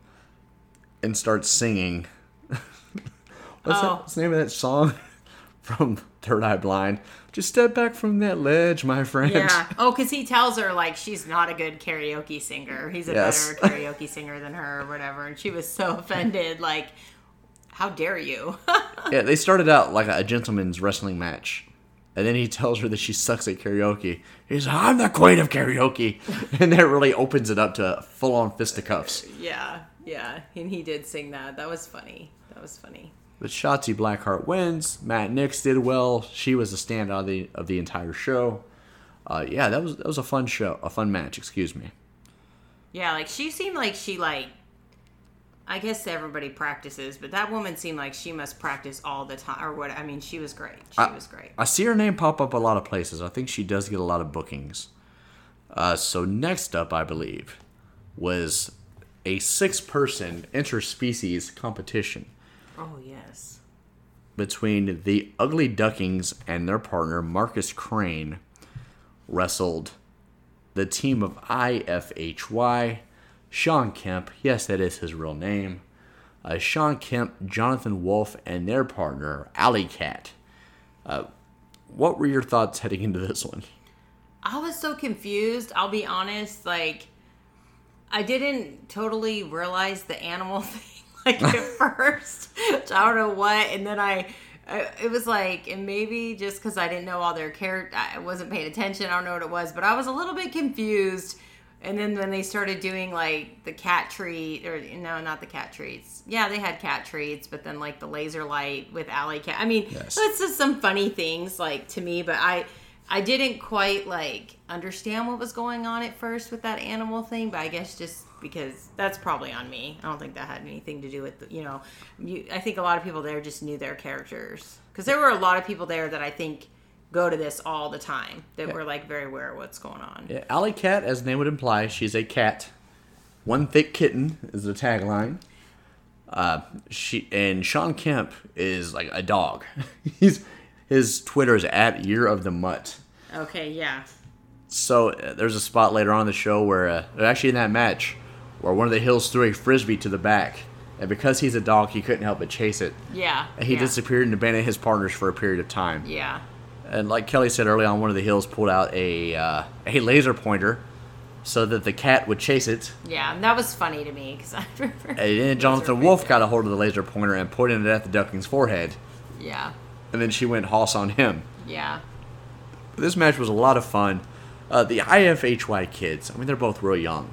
and starts singing. What's, Oh. that, what's the name of that song from third eye blind. Just step back from that ledge, my friend. Yeah. Oh, because he tells her, like, she's not a good karaoke singer. He's a Yes. better karaoke singer than her or whatever. And she was so offended, like, how dare you? Yeah, they started out like a gentleman's wrestling match. And then he tells her that she sucks at karaoke. He's like, I'm the queen of karaoke. And that really opens it up to full-on fisticuffs. Yeah, yeah. And he did sing that. That was funny. That was funny. But Shotzi Blackheart wins. Matt Nix did well. She was the standout of the of the entire show. Uh, yeah, that was that was a fun show, a fun match. Excuse me. Yeah, like she seemed like she like. I guess everybody practices, but that woman seemed like she must practice all the time, or what? I mean, she was great. She I, was great. I see her name pop up a lot of places. I think she does get a lot of bookings. Uh, so next up, I believe, was a six-person interspecies competition. Oh, yes. Between the Ugly Ducklings and their partner, Marcus Crane, wrestled the team of I F H Y, Sean Kemp, yes, that is his real name, uh, Sean Kemp, Jonathan Wolf, and their partner, Alley Cat. Uh, what were your thoughts heading into this one? I was so confused, I'll be honest. Like, I didn't totally realize the animal thing. Like at first, which I don't know what, and then I, I it was like, and maybe just because I didn't know all their character, I wasn't paying attention. I don't know what it was, but I was a little bit confused. And then when they started doing like the cat treat, or no, not the cat treats. Yeah, they had cat treats, but then like the laser light with Alley Cat. I mean, Yes. that's just some funny things like to me, but I. I didn't quite, like, understand what was going on at first with that animal thing, but I guess just because that's probably on me. I don't think that had anything to do with, the, you know, you, I think a lot of people there just knew their characters. Because there were a lot of people there that I think go to this all the time that Yeah. were, like, very aware of what's going on. Yeah, Alley Cat, as the name would imply, she's a cat. One thick kitten is the tagline. Uh, she and Sean Kemp is like a dog. He's his Twitter is at Year of the Mutt. Okay, yeah. So uh, there's a spot later on in the show where, uh, actually in that match, where one of the Hills threw a frisbee to the back, and because he's a dog, he couldn't help but chase it. Yeah. And he yeah. disappeared and abandoned his partners for a period of time. Yeah. And like Kelly said early on, one of the Hills pulled out a uh, a laser pointer so that the cat would chase it. Yeah, and that was funny to me because I remember. And then Jonathan Wolf got a hold of the laser pointer and pointed it at the duckling's forehead. Yeah. And then she went hoss on him. Yeah. But this match was a lot of fun. Uh, the I F H Y kids, I mean, they're both real young.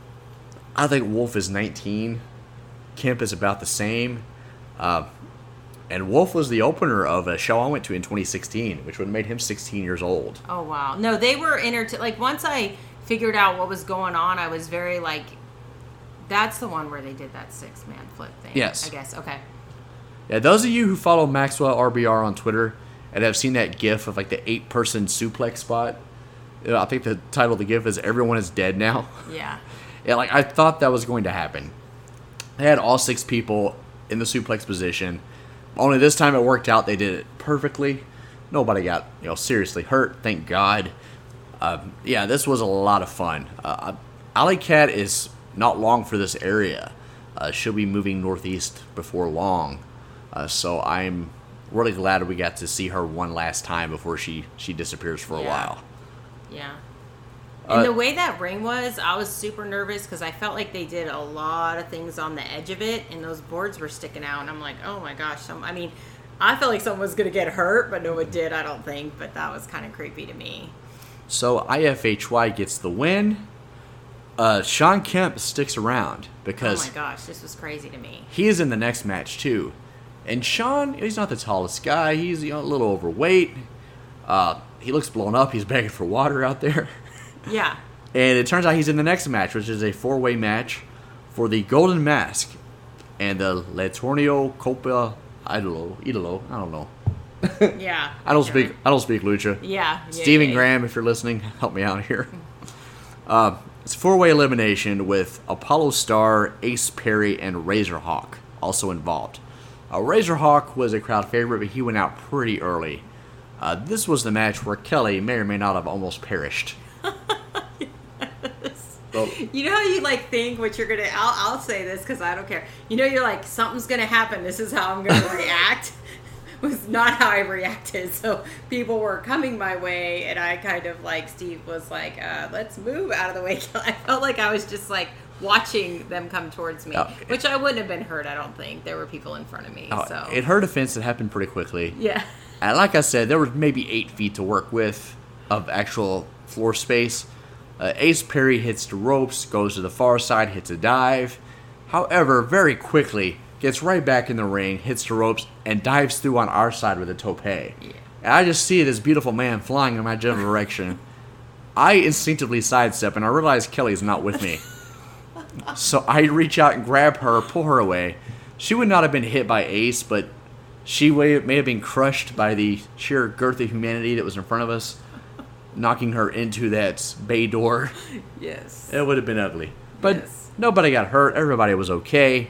I think Wolf is nineteen. Kemp is about the same. Uh, and Wolf was the opener of a show I went to in twenty sixteen, which would have made him sixteen years old. Oh, wow. No, they were entertained. Like, once I figured out what was going on, I was very, like, that's the one where they did that six-man flip thing. Yes. I guess. Okay. Yeah, those of you who follow Maxwell R B R on Twitter and have seen that gif of, like, the eight-person suplex spot, you know, I think the title of the gif is Everyone is Dead Now. Yeah. Yeah, like, I thought that was going to happen. They had all six people in the suplex position. Only this time it worked out. They did it perfectly. Nobody got, you know, seriously hurt, thank God. Uh, yeah, this was a lot of fun. Uh, Alley Cat is not long for this area. Uh, she'll be moving northeast before long. Uh, so I'm really glad we got to see her one last time before she, she disappears for a Yeah. while. Yeah. And Uh, the way that ring was, I was super nervous because I felt like they did a lot of things on the edge of it, and those boards were sticking out, and I'm like, oh my gosh. Some, I mean, I felt like someone was going to get hurt, but no one did, I don't think. But that was kind of creepy to me. So I F H Y gets the win. Uh, Sean Kemp sticks around because Oh my gosh, this was crazy to me. he is in the next match too. And Sean, he's not the tallest guy. He's, you know, a little overweight. Uh, he looks blown up. He's begging for water out there. Yeah. And it turns out he's in the next match, which is a four-way match for the Golden Mask and the Le Torneo Copa Idolo. Idolo. I don't know. Yeah. I don't sure. speak. I don't speak lucha. Yeah. yeah Stephen yeah, Graham, if you're listening, help me out here. Uh, it's four-way elimination with Apollo Star, Ace Perry, and Razorhawk also involved. Uh, Razorhawk was a crowd favorite, but he went out pretty early. Uh, this was the match where Kelly may or may not have almost perished. So, You know how you like think what you're gonna? I'll I'll say this because I don't care. You know, you're like something's gonna happen. This is how I'm gonna react. was not how I reacted. So people were coming my way, and I kind of like, Steve was like, uh, let's move out of the way. I felt like I was just like watching them come towards me, oh, which I wouldn't have been hurt, I don't think. There were people in front of me. Oh, so it hurt offense. It happened pretty quickly. Yeah. And like I said, there was maybe eight feet to work with of actual floor space. Uh, Ace Perry hits the ropes, goes to the far side, hits a dive. However, very quickly, gets right back in the ring, hits the ropes, and dives through on our side with a tope. Yeah. And I just see this beautiful man flying in my general direction. I instinctively sidestep, and I realize Kelly's not with me. So I reach out and grab her, pull her away. She would not have been hit by Ace, but she may have been crushed by the sheer girth of humanity that was in front of us, knocking her into that bay door. Yes. It would have been ugly. But yes. Nobody got hurt. Everybody was okay.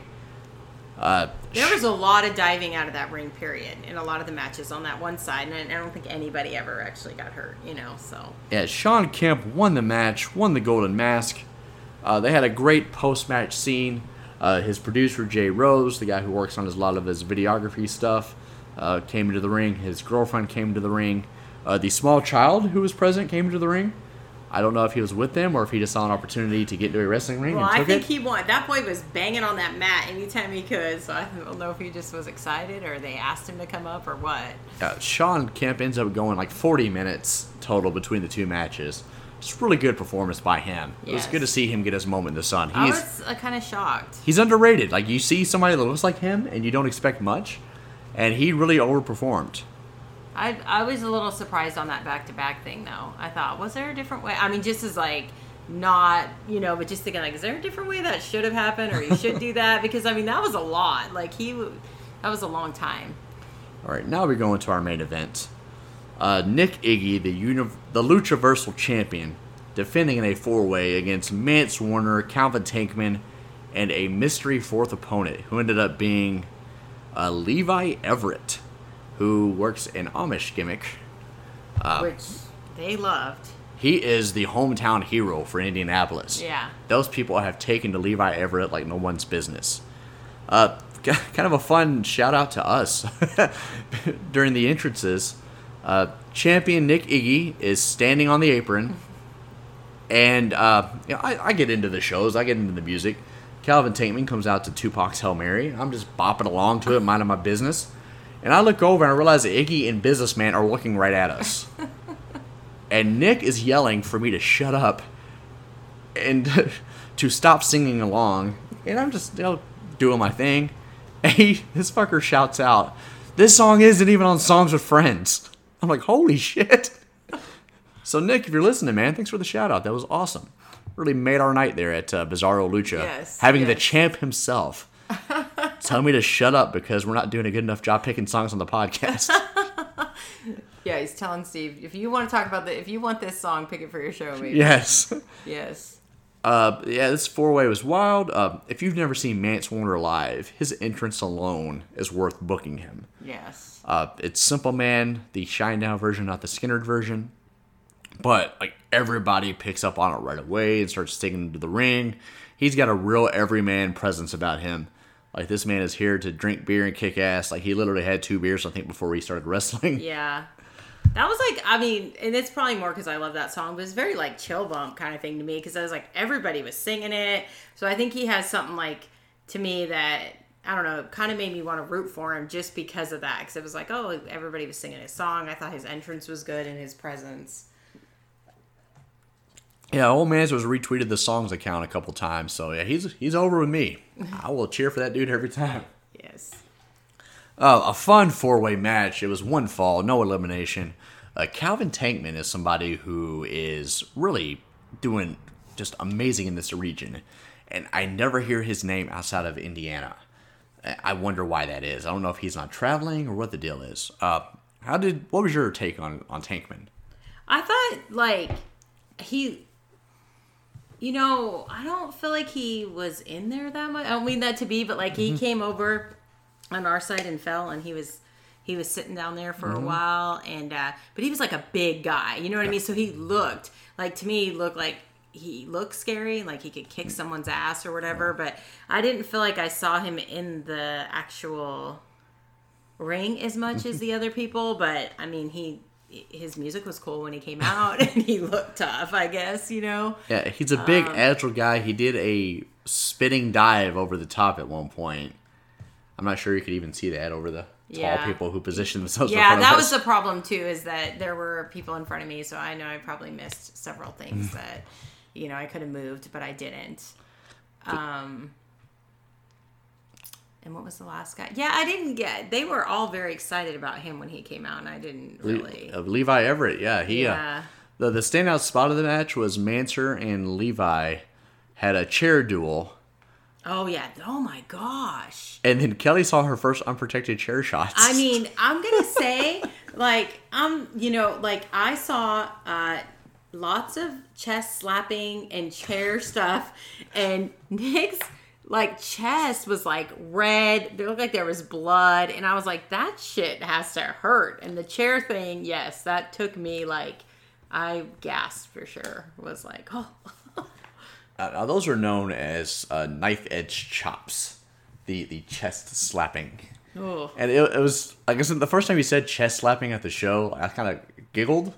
Uh, there was a lot of diving out of that ring, period, in a lot of the matches on that one side, and I don't think anybody ever actually got hurt, you know, so. Yeah, Sean Kemp won the match, won the Golden Mask. Uh, they had a great post-match scene. Uh, his producer, Jay Rose, the guy who works on his, a lot of his videography stuff, uh, came into the ring. His girlfriend came into the ring. Uh, the small child who was present came into the ring. I don't know if he was with them or if he just saw an opportunity to get into a wrestling ring well, and took I think it. he won. That boy was banging on that mat anytime he could, so I don't know if he just was excited or they asked him to come up or what. Uh, Sean Kemp ends up going like forty minutes total between the two matches. It's a really good performance by him. It was Yes. good to see him get his moment in the sun. I He's was uh, kind of shocked. he's underrated. Like, you see somebody that looks like him and you don't expect much, and he really overperformed. I I was a little surprised on that back-to-back thing, though. I thought, was there a different way? I mean, just as, like, not, you know, but just thinking, like, is there a different way that should have happened or you should do that? Because, I mean, that was a lot. Like, he, that was a long time. All right, now we go into our main event. Uh, Nick Iggy, the uni- the Luchaversal champion, defending in a four-way against Mance Warner, Calvin Tankman, and a mystery fourth opponent who ended up being uh, Levi Everett, who works an Amish gimmick. Uh, Which they loved. He is the hometown hero for Indianapolis. Yeah. Those people have taken to Levi Everett like no one's business. Uh, kind of a fun shout out to us during the entrances. Uh, champion Nick Iggy is standing on the apron, and uh, you know, I, I get into the shows, I get into the music. Calvin Tankman comes out to Tupac's Hail Mary. I'm just bopping along to it, minding my business. And I look over and I realize that Iggy and Businessman are looking right at us. And Nick is yelling for me to shut up and to stop singing along. And I'm just, you know, doing my thing. And he, this fucker shouts out, "This song isn't even on Songs with Friends." I'm like, holy shit. So Nick, if you're listening, man, thanks for the shout out. That was awesome. Really made our night there at uh, Bizarro Lucha. Yes, having the yes. champ himself tell me to shut up because we're not doing a good enough job picking songs on the podcast. Yeah, he's telling Steve, if you want to talk about the, if you want this song, pick it for your show, maybe. Yes. Yes. Uh, yeah, this four-way was wild. Uh, if you've never seen Mance Warner live, his entrance alone is worth booking him. Yes. Uh, it's Simple Man, the Shinedown version, not the Skinnerd version. But like everybody picks up on it right away and starts taking him to the ring. He's got a real everyman presence about him. Like, this man is here to drink beer and kick ass. Like, he literally had two beers, I think, before he started wrestling. Yeah. That was like, I mean, and it's probably more because I love that song, but it's very like chill bump kind of thing to me because I was like, everybody was singing it. So I think he has something like, to me, that, I don't know, kind of made me want to root for him just because of that. Because it was like, oh, everybody was singing his song. I thought his entrance was good and his presence. Yeah, Old Mans was retweeted the songs account a couple times, so yeah, he's he's over with me. I will cheer for that dude every time. Yes. Uh, a fun four-way match. It was one fall, no elimination. Uh, Calvin Tankman is somebody who is really doing just amazing in this region, and I never hear his name outside of Indiana. I wonder why that is. I don't know if he's not traveling or what the deal is. Uh, how did? What was your take on on Tankman? I thought, like, he... You know, I don't feel like he was in there that much. I don't mean that to be, but like he came over on our side and fell, and he was he was sitting down there for mm-hmm. a while, and uh, but he was like a big guy, you know what I mean? So he looked like, to me, he looked like he looked scary, like he could kick someone's ass or whatever. But I didn't feel like I saw him in the actual ring as much as the other people, but I mean, he his music was cool when he came out, and he looked tough, I guess, you know? Yeah, he's a big, Um, agile guy. He did a spinning dive over the top at one point. I'm not sure you could even see that over the Yeah. tall people who position themselves in Yeah, front of that us. was the problem, too, is that there were people in front of me, so I know I probably missed several things Mm. that, you know, I could have moved, but I didn't. Um... And what was the last guy? Yeah, I didn't get. They were all very excited about him when he came out, and I didn't really. Le- of Levi Everett, yeah. He, Yeah. Uh, the, the standout spot of the match was Manser and Levi had a chair duel. Oh yeah! Oh my gosh! And then Kelly saw her first unprotected chair shots. I mean, I'm gonna say, like, I'm, you know, like I saw uh, lots of chest slapping and chair stuff, and Nick's like chest was like red. It looked like there was blood, and I was like, that shit has to hurt. And the chair thing, yes, that took me like, I gasped for sure. Was like, oh. Uh, now those are known as uh, knife edge chops, the the chest slapping. Oh. And it, it was, like I said, the first time you said chest slapping at the show, I kind of giggled.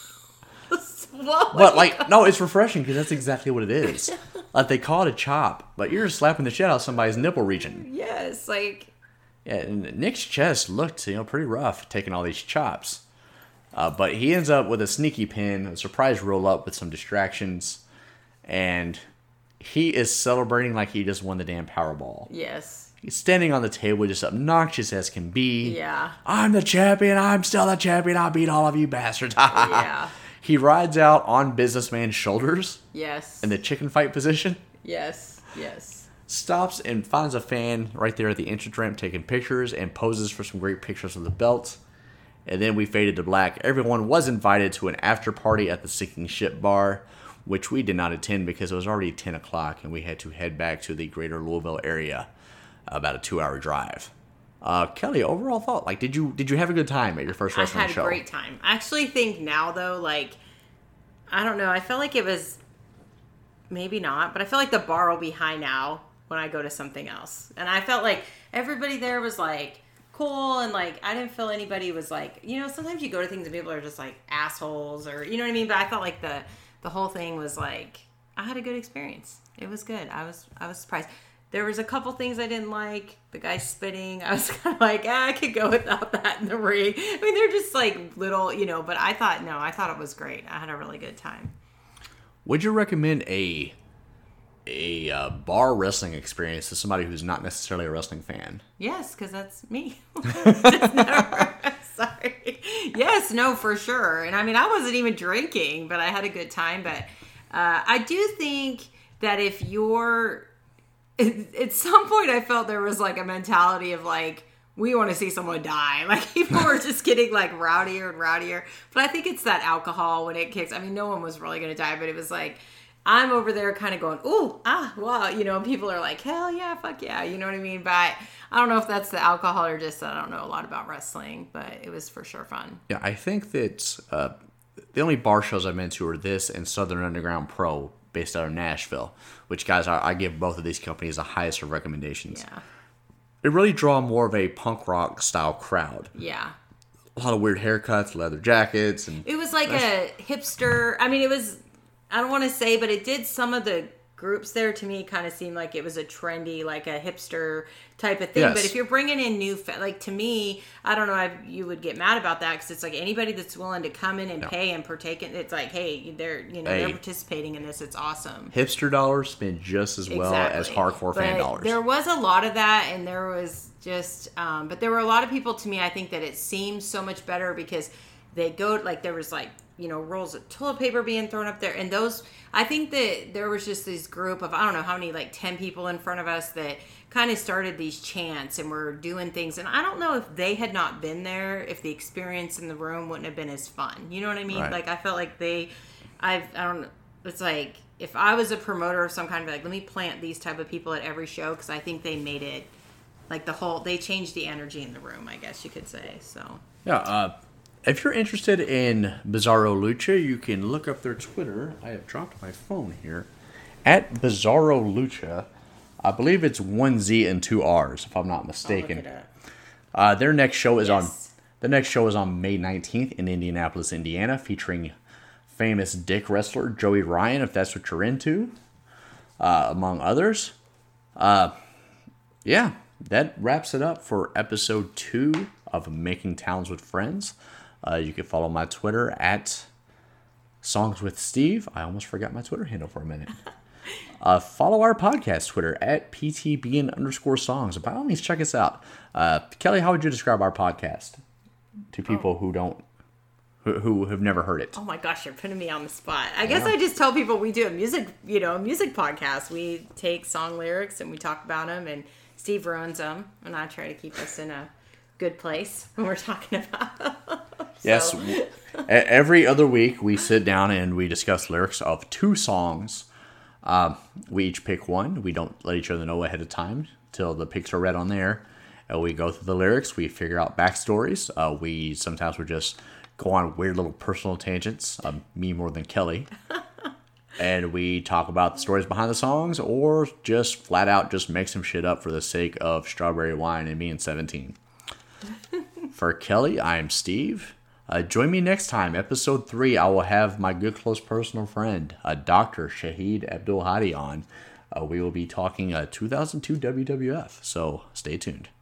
What? But like, no, it's refreshing because that's exactly what it is. Like they call it a chop, but you're slapping the shit out of somebody's nipple region. Yes, like. Yeah, and Nick's chest looked, you know, pretty rough taking all these chops. Uh, but he ends up with a sneaky pin, a surprise roll up with some distractions, and he is celebrating like he just won the damn Powerball. Yes. He's standing on the table just obnoxious as can be. Yeah. I'm the champion, I'm still the champion, I beat all of you bastards. Yeah. He rides out on businessman's shoulders Yes. in the chicken fight position. Yes. Yes. Stops and finds a fan right there at the entrance ramp taking pictures and poses for some great pictures of the belt. And then we faded to black. Everyone was invited to an after party at the Sinking Ship Bar, which we did not attend because it was already ten o'clock and we had to head back to the greater Louisville area, about a two-hour drive. Uh, Kelly, overall thought, like, did you did you have a good time at your first I wrestling had show? a great time. I actually think now, though, like, I don't know. I felt like it was, maybe not, but I feel like the bar will be high now when I go to something else. And I felt like everybody there was, like, cool, and, like, I didn't feel anybody was, like, you know, sometimes you go to things and people are just, like, assholes, or, you know what I mean? But I felt like the, the whole thing was, like, I had a good experience. It was good. I was I was surprised. There was a couple things I didn't like. The guy spitting. I was kind of like, ah, I could go without that in the ring. I mean, they're just like little, you know, but I thought, no, I thought it was great. I had a really good time. Would you recommend a a uh, bar wrestling experience to somebody who's not necessarily a wrestling fan? Yes, because that's me. Just never, sorry. Yes, no, for sure. And I mean, I wasn't even drinking, but I had a good time. But uh, I do think that if you're, at some point I felt there was like a mentality of like, we want to see someone die. Like people were just getting like rowdier and rowdier. But I think it's that alcohol when it kicks. I mean, no one was really going to die, but it was like, I'm over there kind of going, ooh, ah, wow. You know, and people are like, hell yeah, fuck yeah. You know what I mean? But I don't know if that's the alcohol or just that I don't know a lot about wrestling, but it was for sure fun. Yeah, I think that uh, the only bar shows I've been to are this and Southern Underground Pro, based out of Nashville, which, guys, I, I give both of these companies the highest of recommendations. Yeah. They really draw more of a punk rock style crowd. Yeah. A lot of weird haircuts, leather jackets, and It was like a hipster. I mean, it was, I don't want to say, but it did some of the groups there to me kind of seem like it was a trendy, like a hipster type of thing. Yes. But if you're bringing in new, fa- like to me, I don't know if you would get mad about that because it's like anybody that's willing to come in and No. pay and partake in, it's like, hey, they're, you know, Hey. they're participating in this. It's awesome. hipster dollars spend just as well as Exactly. hardcore fan But dollars. There was a lot of that, and there was just, um, but there were a lot of people to me, I think that it seemed so much better because they go, like, there was like, you know, rolls of toilet paper being thrown up there. And those, I think that there was just this group of, I don't know how many, like ten people in front of us that kind of started these chants and were doing things. And I don't know if they had not been there, if the experience in the room wouldn't have been as fun. You know what I mean? Right. Like, I felt like they, I've, I don't know. It's like, if I was a promoter of some kind, I'd be like, let me plant these type of people at every show because I think they made it, like the whole, they changed the energy in the room, I guess you could say. So, yeah, uh, if you're interested in Bizarro Lucha, you can look up their Twitter. I have dropped my phone here. At Bizarro Lucha. I believe it's one Z and two R's, if I'm not I'll look mistaken. it up. Uh, their next show is Yes. on the next show is on May nineteenth in Indianapolis, Indiana, featuring famous dick wrestler Joey Ryan, if that's what you're into, uh, among others. Uh, yeah, that wraps it up for episode two of Making Towns with Friends. Uh, you can follow my Twitter at Songs with Steve. I almost forgot my Twitter handle for a minute. Uh, follow our podcast Twitter at P T B N underscore songs. By all means, check us out. Uh, Kelly, how would you describe our podcast to people oh. who don't, who, who have never heard it? Oh my gosh, you're putting me on the spot. I guess I just tell people we do a music, you know, a music podcast. We take song lyrics and we talk about them, and Steve ruins them, and I try to keep us in a good place when we're talking about them. Yes. Every other week, we sit down and we discuss lyrics of two songs. Um, we each pick one. We don't let each other know ahead of time till the picks are read on there. Uh, we go through the lyrics. We figure out backstories. Uh, we sometimes we just go on weird little personal tangents. Um, me more than Kelly. And we talk about the stories behind the songs, or just flat out just make some shit up for the sake of strawberry wine and being seventeen. For Kelly, I am Steve. Uh, join me next time, episode three. I will have my good close personal friend, uh, Doctor Shahid Abdul Hadi on. Uh, we will be talking uh, two thousand two W W F, so stay tuned.